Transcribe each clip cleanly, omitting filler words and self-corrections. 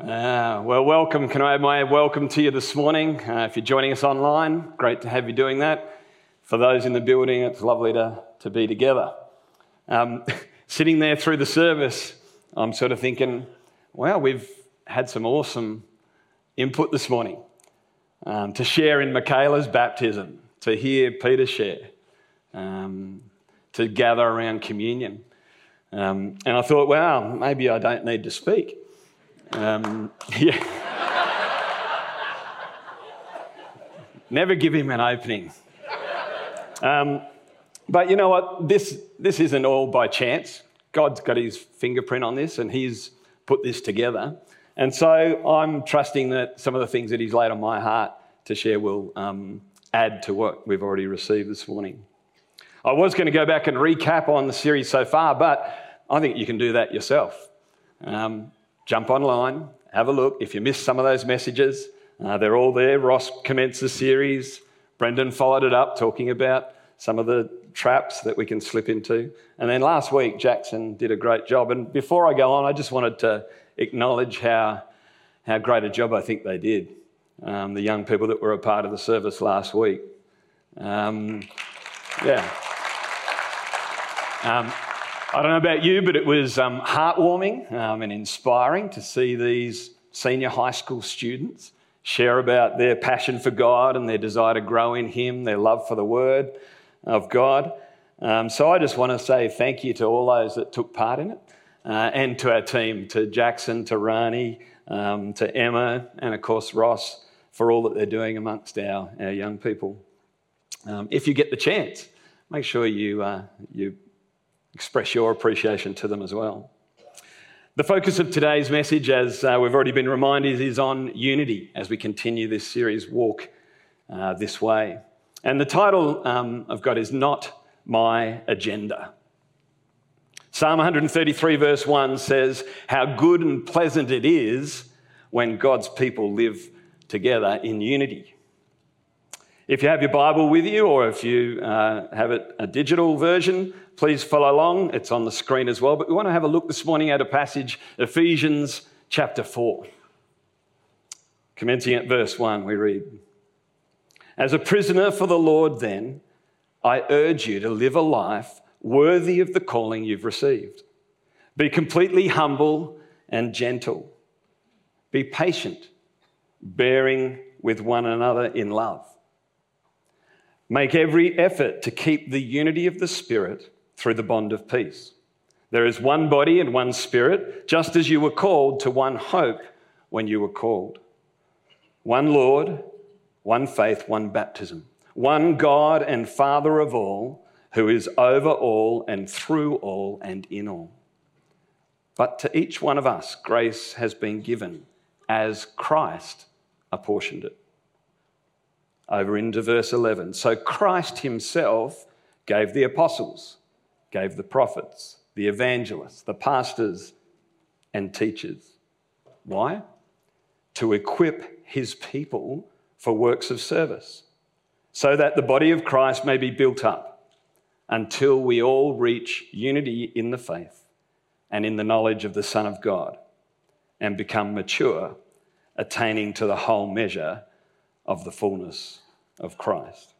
Well, welcome. Can I add my welcome to you this morning? If you're joining us online, great to have you doing that. For those in the building, it's lovely to be together. Sitting there through the service, I'm sort of thinking, wow, we've had some awesome input this morning to share in Michaela's baptism, to hear Peter share, to gather around communion. And I thought, wow, maybe I don't need to speak. Yeah. Never give him an opening. But you know what? This isn't all by chance. God's got his fingerprint on this and he's put this together. And so I'm trusting that some of the things that he's laid on my heart to share will add to what we've already received this morning. I was going to go back and recap on the series so far, but I think you can do that yourself. Jump online, have a look. If you missed some of those messages, they're all there. Ross commenced the series. Brendan followed it up, talking about some of the traps that we can slip into. And then last week, Jackson did a great job. And before I go on, I just wanted to acknowledge how great a job I think they did. The young people that were a part of the service last week. I don't know about you, but it was heartwarming and inspiring to see these senior high school students share about their passion for God and their desire to grow in Him, their love for the Word of God. So I just want to say thank you to all those that took part in it and to our team, to Jackson, to Rani, to Emma, and of course Ross, for all that they're doing amongst our young people. If you get the chance, make sure you express your appreciation to them as well. The focus of today's message, as we've already been reminded, is on unity as we continue this series, Walk This Way. And the title I've got is Not My Agenda. Psalm 133 verse 1 says, "How good and pleasant it is when God's people live together in unity." If you have your Bible with you, or if you have a digital version, please follow along. It's on the screen as well. But we want to have a look this morning at a passage, Ephesians chapter 4. Commencing at verse 1, we read, "As a prisoner for the Lord, then, I urge you to live a life worthy of the calling you've received. Be completely humble and gentle. Be patient, bearing with one another in love. Make every effort to keep the unity of the Spirit through the bond of peace. There is one body and one Spirit, just as you were called to one hope when you were called. One Lord, one faith, one baptism. One God and Father of all, who is over all and through all and in all. But to each one of us, grace has been given as Christ apportioned it." Over into verse 11. "So Christ himself gave the apostles, gave the prophets, the evangelists, the pastors and teachers." Why? "To equip his people for works of service, so that the body of Christ may be built up until we all reach unity in the faith and in the knowledge of the Son of God and become mature, attaining to the whole measure of the fullness of Christ."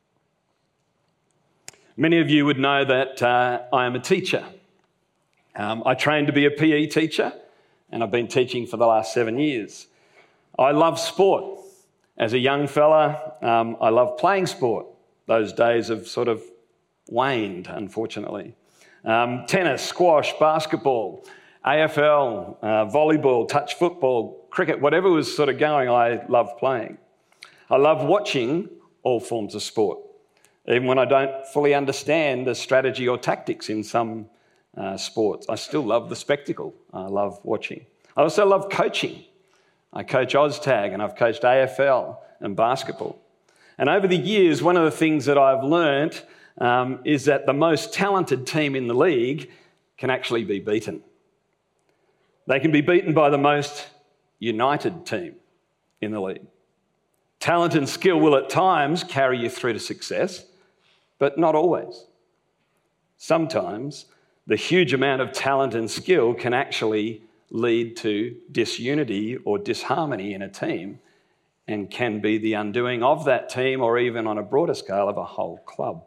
Many of you would know that I am a teacher. I trained to be a PE teacher, and I've been teaching for the last 7 years. I love sport. As a young fella, I loved playing sport. Those days have sort of waned, unfortunately. Tennis, squash, basketball, AFL, volleyball, touch football, cricket, whatever was sort of going, I loved playing. I love watching all forms of sport, even when I don't fully understand the strategy or tactics in some sports. I still love the spectacle. I love watching. I also love coaching. I coach OzTag and I've coached AFL and basketball. And over the years, one of the things that I've learnt is that the most talented team in the league can actually be beaten. They can be beaten by the most united team in the league. Talent and skill will at times carry you through to success, but not always. Sometimes the huge amount of talent and skill can actually lead to disunity or disharmony in a team and can be the undoing of that team or even on a broader scale of a whole club.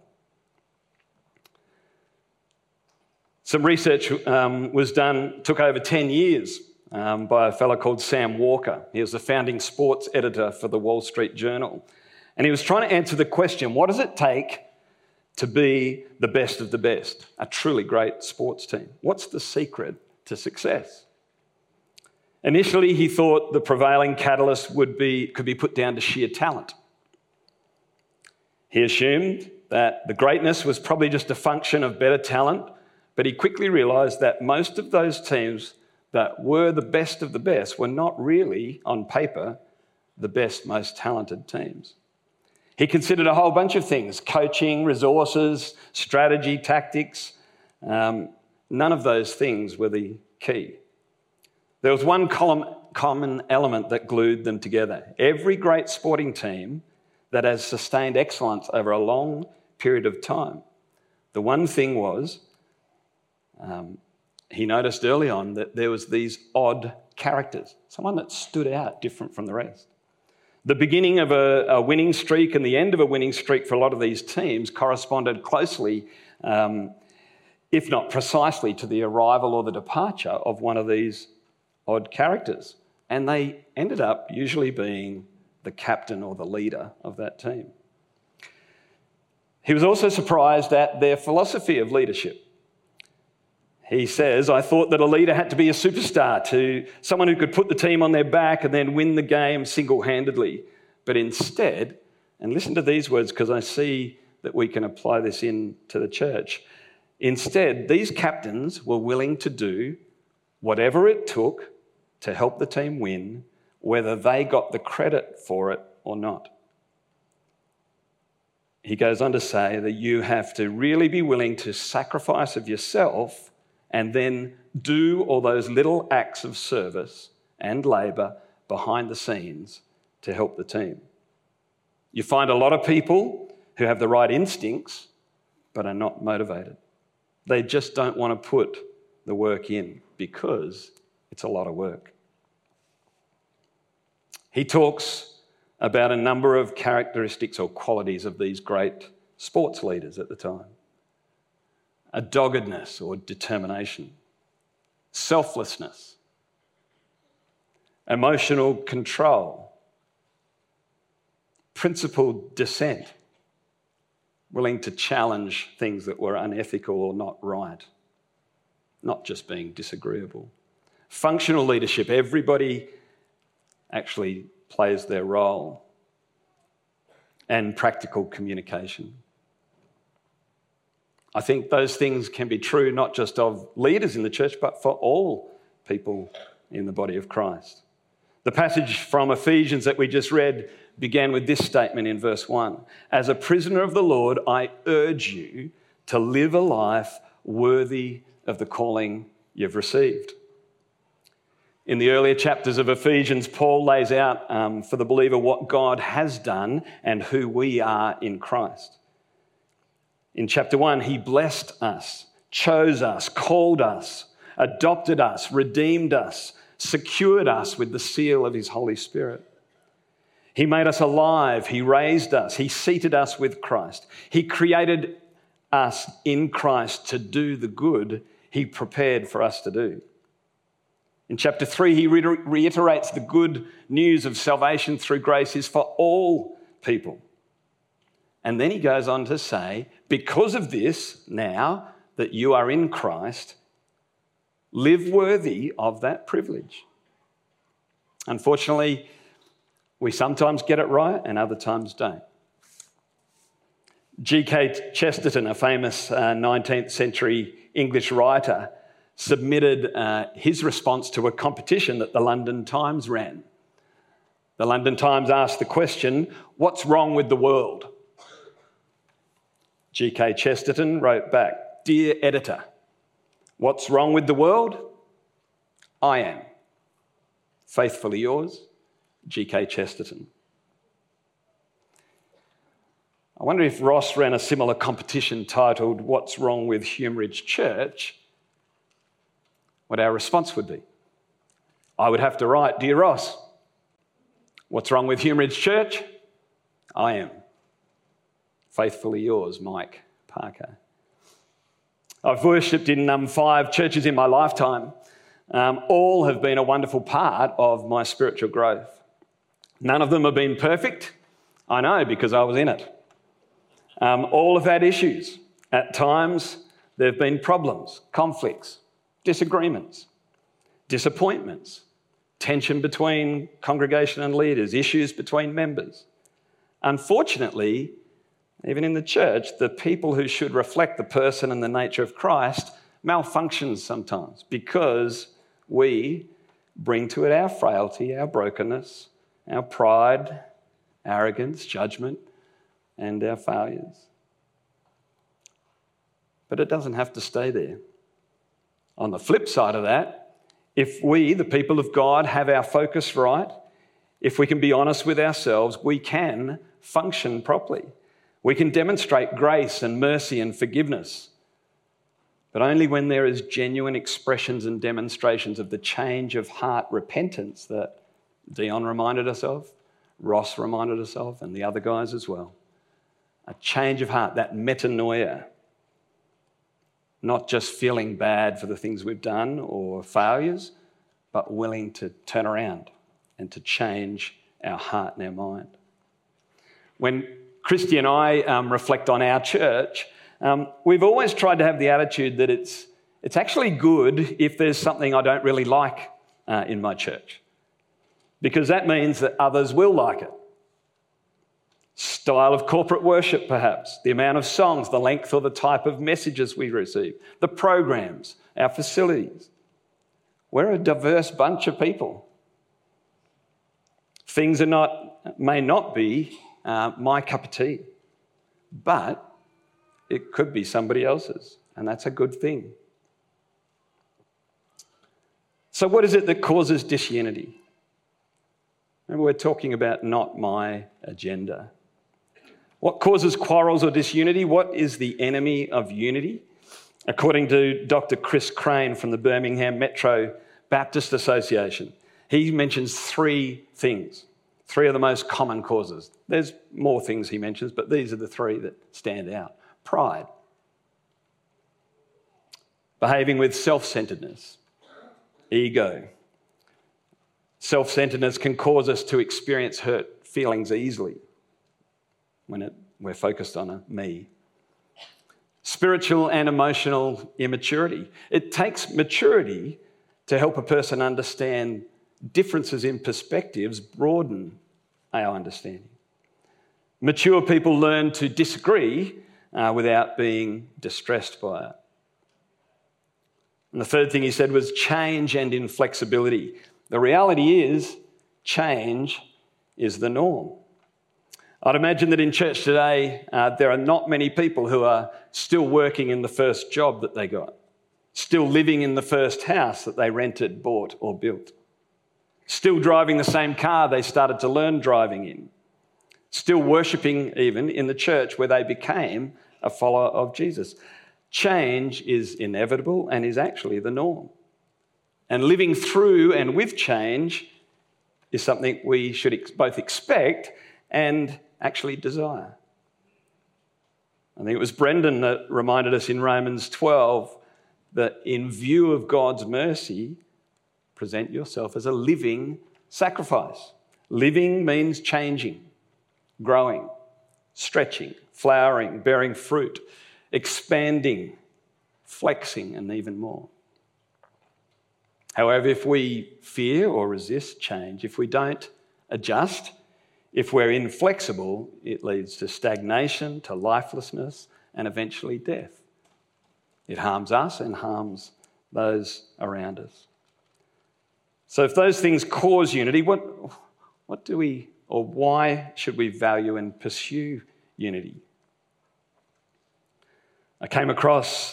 Some research was done, took over 10 years by a fellow called Sam Walker. He was the founding sports editor for the Wall Street Journal. And he was trying to answer the question, what does it take to be the best of the best, a truly great sports team? What's the secret to success? Initially, he thought the prevailing catalyst could be put down to sheer talent. He assumed that the greatness was probably just a function of better talent, but he quickly realised that most of those teams that were the best of the best were not really, on paper, the best, most talented teams. He considered a whole bunch of things: coaching, resources, strategy, tactics. None of those things were the key. There was one common element that glued them together. Every great sporting team that has sustained excellence over a long period of time, the one thing was, he noticed early on that there was these odd characters, someone that stood out different from the rest. The beginning of a winning streak and the end of a winning streak for a lot of these teams corresponded closely, if not precisely, to the arrival or the departure of one of these odd characters. And they ended up usually being the captain or the leader of that team. He was also surprised at their philosophy of leadership. He says, I thought that a leader had to be a superstar, to someone who could put the team on their back and then win the game single-handedly. But instead, and listen to these words because I see that we can apply this into the church. Instead, these captains were willing to do whatever it took to help the team win, whether they got the credit for it or not. He goes on to say that you have to really be willing to sacrifice of yourself and then do all those little acts of service and labour behind the scenes to help the team. You find a lot of people who have the right instincts but are not motivated. They just don't want to put the work in because it's a lot of work. He talks about a number of characteristics or qualities of these great sports leaders at the time. A doggedness or determination, selflessness, emotional control, principled dissent, willing to challenge things that were unethical or not right, not just being disagreeable. Functional leadership, everybody actually plays their role. And practical communication. I think those things can be true not just of leaders in the church, but for all people in the body of Christ. The passage from Ephesians that we just read began with this statement in verse 1. As a prisoner of the Lord, I urge you to live a life worthy of the calling you've received. In the earlier chapters of Ephesians, Paul lays out for the believer what God has done and who we are in Christ. In chapter 1, he blessed us, chose us, called us, adopted us, redeemed us, secured us with the seal of his Holy Spirit. He made us alive, he raised us, he seated us with Christ. He created us in Christ to do the good he prepared for us to do. In chapter 3, he reiterates the good news of salvation through grace is for all people. And then he goes on to say, because of this, now that you are in Christ, live worthy of that privilege. Unfortunately, we sometimes get it right and other times don't. G.K. Chesterton, a famous 19th century English writer, submitted his response to a competition that the London Times ran. The London Times asked the question, what's wrong with the world? G.K. Chesterton wrote back, Dear editor, what's wrong with the world? I am. Faithfully yours, G.K. Chesterton. I wonder if Ross ran a similar competition titled What's Wrong with Humeridge Church, what our response would be. I would have to write, Dear Ross, what's wrong with Hume Ridge Church? I am. Faithfully yours, Mike Parker. I've worshipped in 5 churches in my lifetime. All have been a wonderful part of my spiritual growth. None of them have been perfect. I know, because I was in it. All have had issues. At times, there have been problems, conflicts, disagreements, disappointments, tension between congregation and leaders, issues between members. Unfortunately, even in the church, the people who should reflect the person and the nature of Christ malfunction sometimes because we bring to it our frailty, our brokenness, our pride, arrogance, judgment, and our failures. But it doesn't have to stay there. On the flip side of that, if we, the people of God, have our focus right, if we can be honest with ourselves, we can function properly. We can demonstrate grace and mercy and forgiveness, but only when there is genuine expressions and demonstrations of the change of heart repentance that Dion reminded us of, Ross reminded us of, and the other guys as well. A change of heart, that metanoia. Not just feeling bad for the things we've done or failures, but willing to turn around and to change our heart and our mind. When Christy and I reflect on our church, we've always tried to have the attitude that it's actually good if there's something I don't really like in my church, because that means that others will like it. Style of corporate worship, perhaps, the amount of songs, the length or the type of messages we receive, the programs, our facilities. We're a diverse bunch of people. Things may not be my cup of tea, but it could be somebody else's, and that's a good thing. So what is it that causes disunity? Remember, we're talking about not my agenda. What causes quarrels or disunity? What is the enemy of unity? According to Dr. Chris Crane from the Birmingham Metro Baptist Association, he mentions 3 things, 3 of the most common causes. There's more things he mentions, but these are the 3 that stand out. Pride, behaving with self-centeredness, ego. Self-centeredness can cause us to experience hurt feelings easily when we're focused on a me. Spiritual and emotional immaturity. It takes maturity to help a person understand differences in perspectives, broaden our understanding. Mature people learn to disagree without being distressed by it. And the third thing he said was change and inflexibility. The reality is, change is the norm. I'd imagine that in church today, there are not many people who are still working in the first job that they got, still living in the first house that they rented, bought, or built, still driving the same car they started to learn driving in, still worshipping even in the church where they became a follower of Jesus. Change is inevitable and is actually the norm. And living through and with change is something we should both expect and actually desire. I think it was Brendan that reminded us in Romans 12 that in view of God's mercy, present yourself as a living sacrifice. Living means changing, growing, stretching, flowering, bearing fruit, expanding, flexing, and even more. However, if we fear or resist change, if we don't adjust, if we're inflexible, it leads to stagnation, to lifelessness, and eventually death. It harms us and harms those around us. So if those things cause unity, what do we, or why should we value and pursue unity? I came across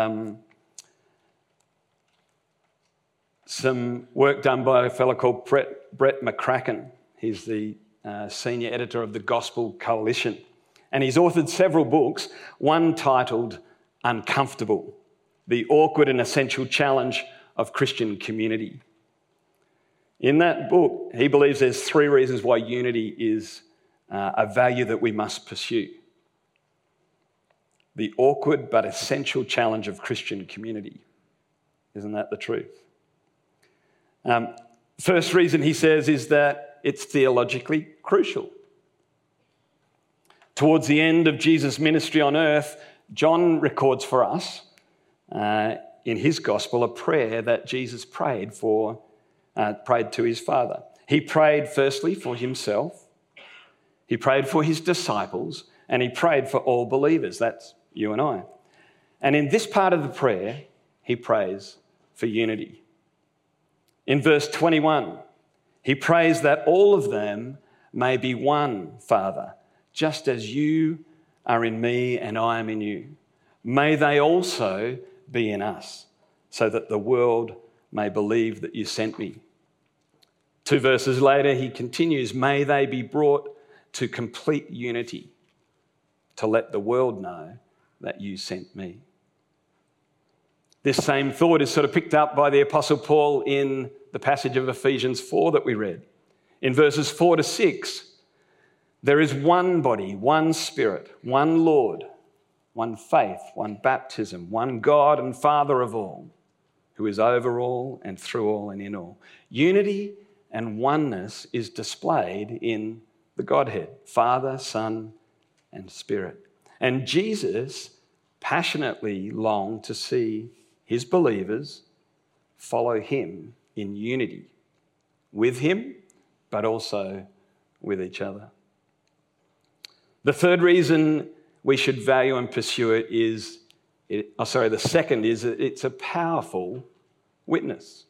some work done by a fellow called Brett McCracken. He's the senior editor of the Gospel Coalition. And he's authored several books, one titled Uncomfortable, the awkward and essential challenge of Christian community. In that book, he believes there's 3 reasons why unity is a value that we must pursue. The awkward but essential challenge of Christian community. Isn't that the truth? First reason, he says, is that it's theologically crucial. Towards the end of Jesus' ministry on earth, John records for us in his gospel a prayer that Jesus prayed to his Father. He prayed firstly for himself, he prayed for his disciples, and he prayed for all believers. That's you and I. And in this part of the prayer, he prays for unity. In verse 21, he prays that all of them may be one, Father, just as you are in me and I am in you. May they also be in us, so that the world may believe that you sent me. 2 verses later, he continues, may they be brought to complete unity, to let the world know that you sent me. This same thought is sort of picked up by the Apostle Paul in the passage of Ephesians 4 that we read. In verses 4 to 6, there is one body, one Spirit, one Lord, one faith, one baptism, one God and Father of all, who is over all and through all and in all. Unity and oneness is displayed in the Godhead, Father, Son, and Spirit. And Jesus passionately longed to see his believers follow him in unity with him, but also with each other. The third reason we should value and pursue it the second is that it's a powerful witness.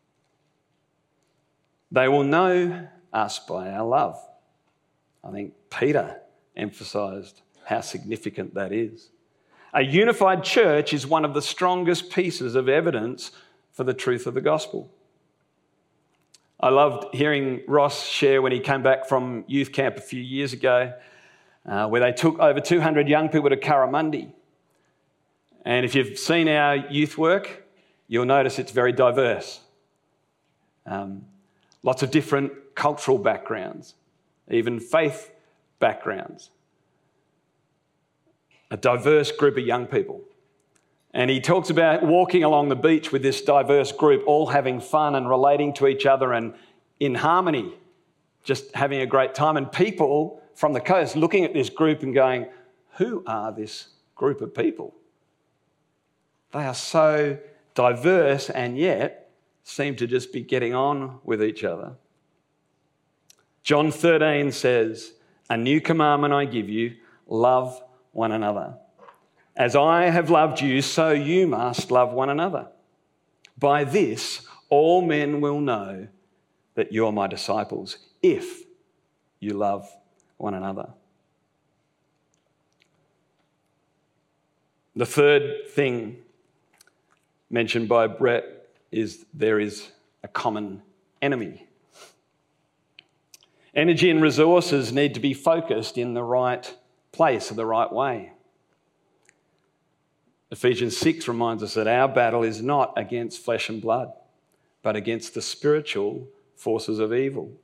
They will know us by our love. I think Peter emphasised how significant that is. A unified church is one of the strongest pieces of evidence for the truth of the gospel. I loved hearing Ross share when he came back from youth camp a few years ago, where they took over 200 young people to Currimundi. And if you've seen our youth work, you'll notice it's very diverse. Lots of different cultural backgrounds, even faith backgrounds. A diverse group of young people. And he talks about walking along the beach with this diverse group, all having fun and relating to each other and in harmony, just having a great time. And people from the coast looking at this group and going, who are this group of people? They are so diverse and yet seem to just be getting on with each other. John 13 says, a new commandment I give you, love one another. As I have loved you, so you must love one another. By this, all men will know that you are my disciples, if you love one another. The third thing mentioned by Brett is there is a common enemy. Energy and resources need to be focused in the right place or the right way. Ephesians 6 reminds us that our battle is not against flesh and blood, but against the spiritual forces of evil.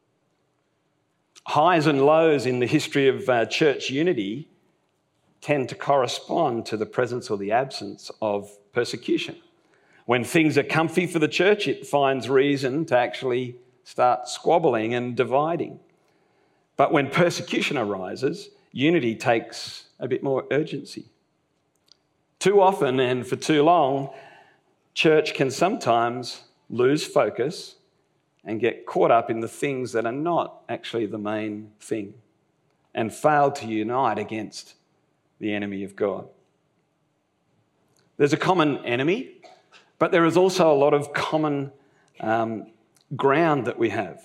Highs and lows in the history of church unity tend to correspond to the presence or the absence of persecution. When things are comfy for the church, it finds reason to actually start squabbling and dividing. But when persecution arises, unity takes a bit more urgency. Too often and for too long, church can sometimes lose focus and get caught up in the things that are not actually the main thing and fail to unite against the enemy of God. There's a common enemy, but there is also a lot of common ground that we have.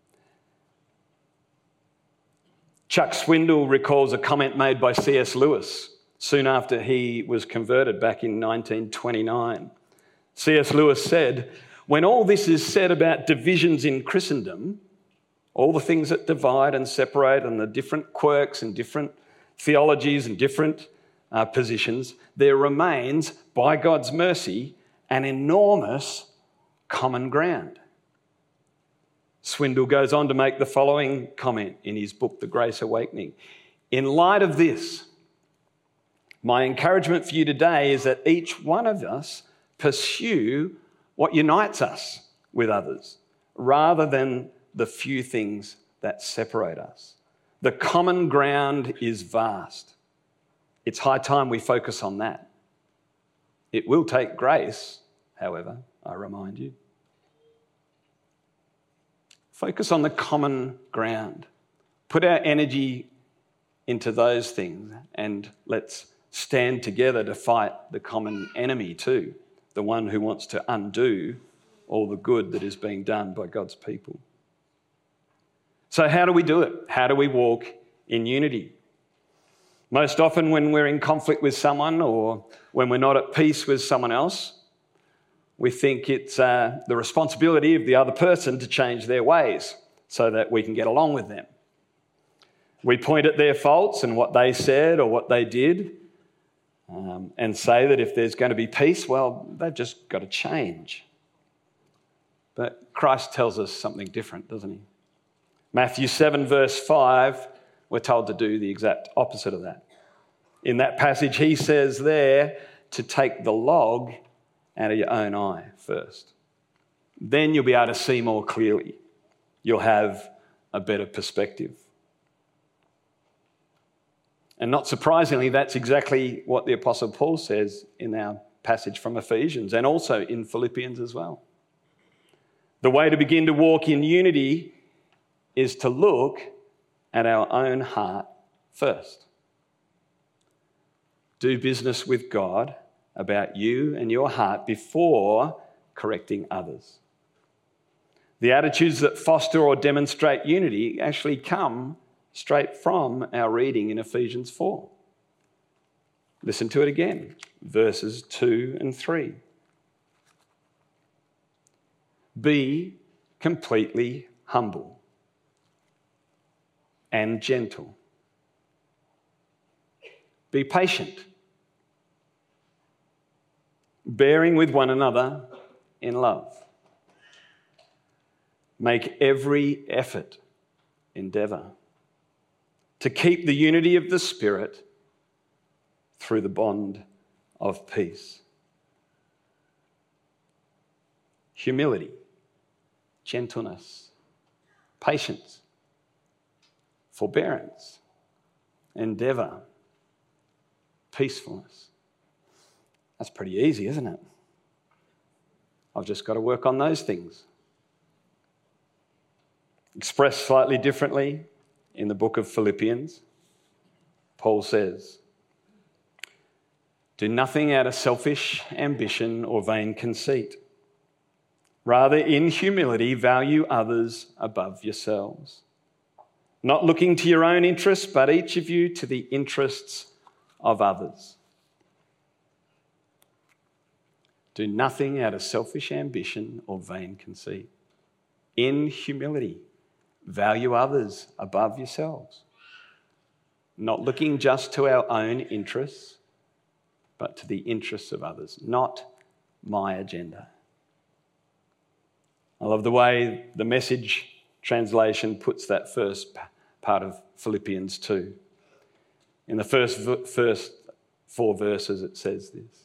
Chuck Swindoll recalls a comment made by C.S. Lewis soon after he was converted back in 1929. C.S. Lewis said, when all this is said about divisions in Christendom, all the things that divide and separate and the different quirks and different theologies and different positions, there remains, by God's mercy, an enormous common ground. Swindle goes on to make the following comment in his book, The Grace Awakening. In light of this, my encouragement for you today is that each one of us pursue what unites us with others, rather than the few things that separate us. The common ground is vast. It's high time we focus on that. It will take grace, however, I remind you. Focus on the common ground. Put our energy into those things and let's stand together to fight the common enemy too, the one who wants to undo all the good that is being done by God's people. So how do we do it? How do we walk in unity? Most often when we're in conflict with someone or when we're not at peace with someone else, we think it's the responsibility of the other person to change their ways so that we can get along with them. We point at their faults and what they said or what they did and say that if there's going to be peace, well, they've just got to change. But Christ tells us something different, doesn't he? Matthew 7 verse 5, we're told to do the exact opposite of that. In that passage, he says there to take the log out of your own eye first. Then you'll be able to see more clearly. You'll have a better perspective. And not surprisingly, that's exactly what the Apostle Paul says in our passage from Ephesians and also in Philippians as well. The way to begin to walk in unity is to look at our own heart first. Do business with God about you and your heart before correcting others. The attitudes that foster or demonstrate unity actually come straight from our reading in Ephesians 4. Listen to it again, verses 2 and 3. Be completely humble and gentle. Be patient, bearing with one another in love. Make every effort, endeavour, to keep the unity of the Spirit through the bond of peace. Humility, gentleness, patience, forbearance, endeavour, peacefulness. That's pretty easy, isn't it? I've just got to work on those things. Expressed slightly differently in the book of Philippians, Paul says, do nothing out of selfish ambition or vain conceit. Rather, in humility, value others above yourselves. Not looking to your own interests, but each of you to the interests of others. Do nothing out of selfish ambition or vain conceit. In humility, value others above yourselves. Not looking just to our own interests, but to the interests of others. Not my agenda. I love the way the Message translation puts that first part of Philippians 2. In the first 4 verses, it says this.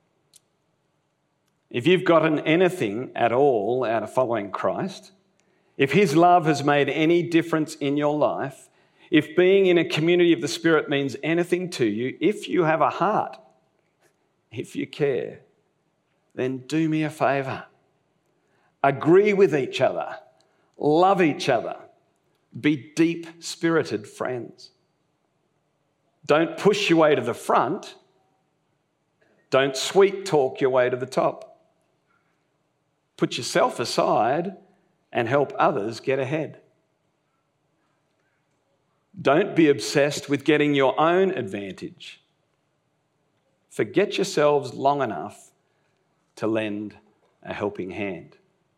If you've gotten anything at all out of following Christ, if his love has made any difference in your life, if being in a community of the Spirit means anything to you, if you have a heart, if you care, then do me a favour. Agree with each other. Love each other. Be deep-spirited friends. Don't push your way to the front. Don't sweet talk your way to the top. Put yourself aside and help others get ahead. Don't be obsessed with getting your own advantage. Forget yourselves long enough to lend a helping hand.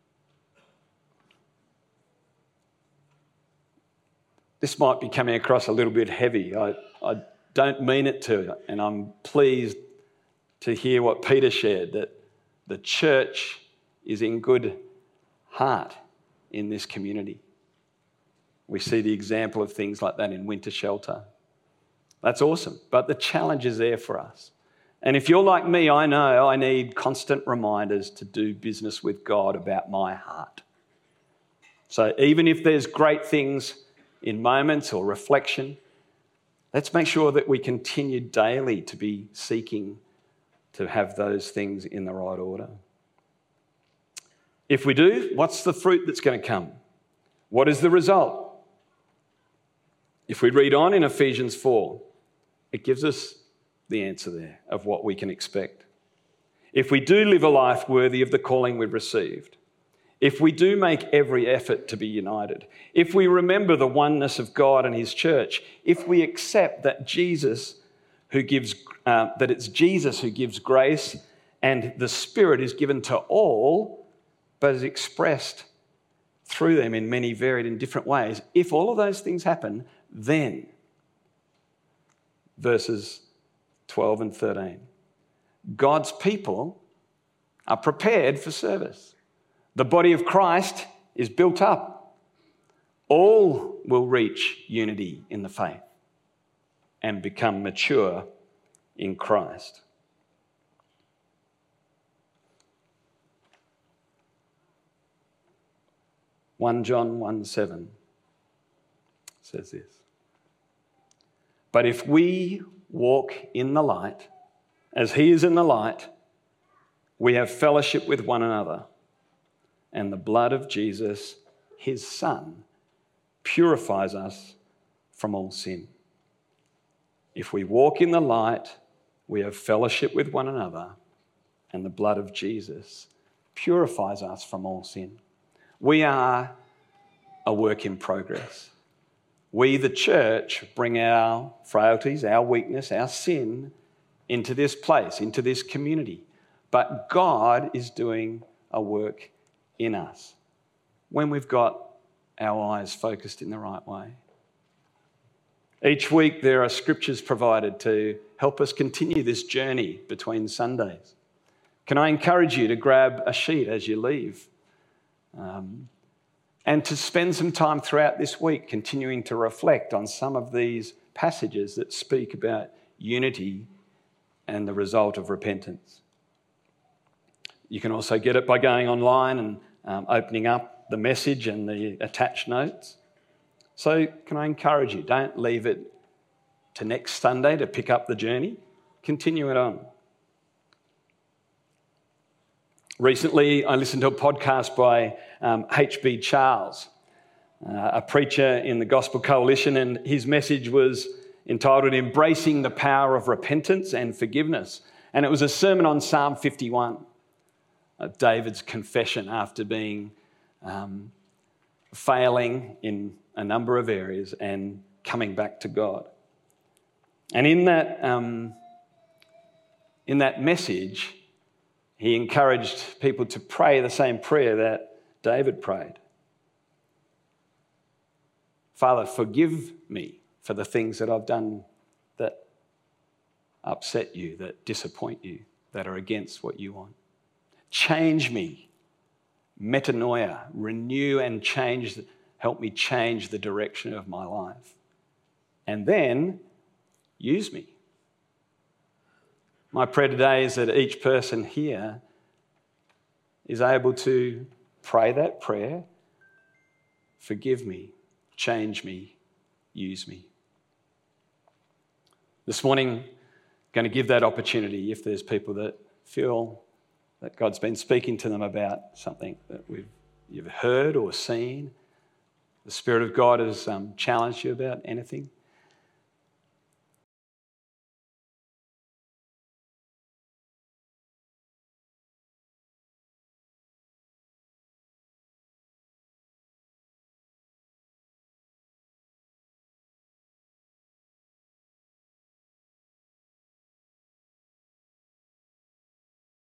This might be coming across a little bit heavy. I don't mean it to, and I'm pleased to hear what Peter shared, that the church is in good heart, in this community. We see the example of things like that in Winter Shelter. That's awesome, but the challenge is there for us. And if you're like me, I know I need constant reminders to do business with God about my heart. So even if there's great things in moments or reflection, let's make sure that we continue daily to be seeking to have those things in the right order. If we do, what's the fruit that's going to come? What is the result? If we read on in Ephesians 4, it gives us the answer there of what we can expect. If we do live a life worthy of the calling we've received, if we do make every effort to be united, if we remember the oneness of God and his church, if we accept that it's Jesus who gives grace and the Spirit is given to all, but is expressed through them in many varied and different ways, if all of those things happen, then verses 12 and 13, God's people are prepared for service. The body of Christ is built up. All will reach unity in the faith and become mature in Christ. John 1:7 says this. But if we walk in the light, as he is in the light, we have fellowship with one another, and the blood of Jesus, his Son, purifies us from all sin. If we walk in the light, we have fellowship with one another, and the blood of Jesus purifies us from all sin. We are a work in progress. We, the church, bring our frailties, our weakness, our sin into this place, into this community. But God is doing a work in us when we've got our eyes focused in the right way. Each week there are scriptures provided to help us continue this journey between Sundays. Can I encourage you to grab a sheet as you leave? And to spend some time throughout this week continuing to reflect on some of these passages that speak about unity and the result of repentance. You can also get it by going online and opening up the message and the attached notes. So can I encourage you, don't leave it to next Sunday to pick up the journey. Continue it on. Recently, I listened to a podcast by H.B. Charles, a preacher in the Gospel Coalition, and his message was entitled Embracing the Power of Repentance and Forgiveness. And it was a sermon on Psalm 51, David's confession after being failing in a number of areas and coming back to God. And in that message, he encouraged people to pray the same prayer that David prayed. Father, forgive me for the things that I've done that upset you, that disappoint you, that are against what you want. Change me, metanoia, renew and change, help me change the direction of my life. And then use me. My prayer today is that each person here is able to pray that prayer, forgive me, change me, use me. This morning, I'm going to give that opportunity if there's people that feel that God's been speaking to them about something that you've heard or seen. The Spirit of God has challenged you about anything.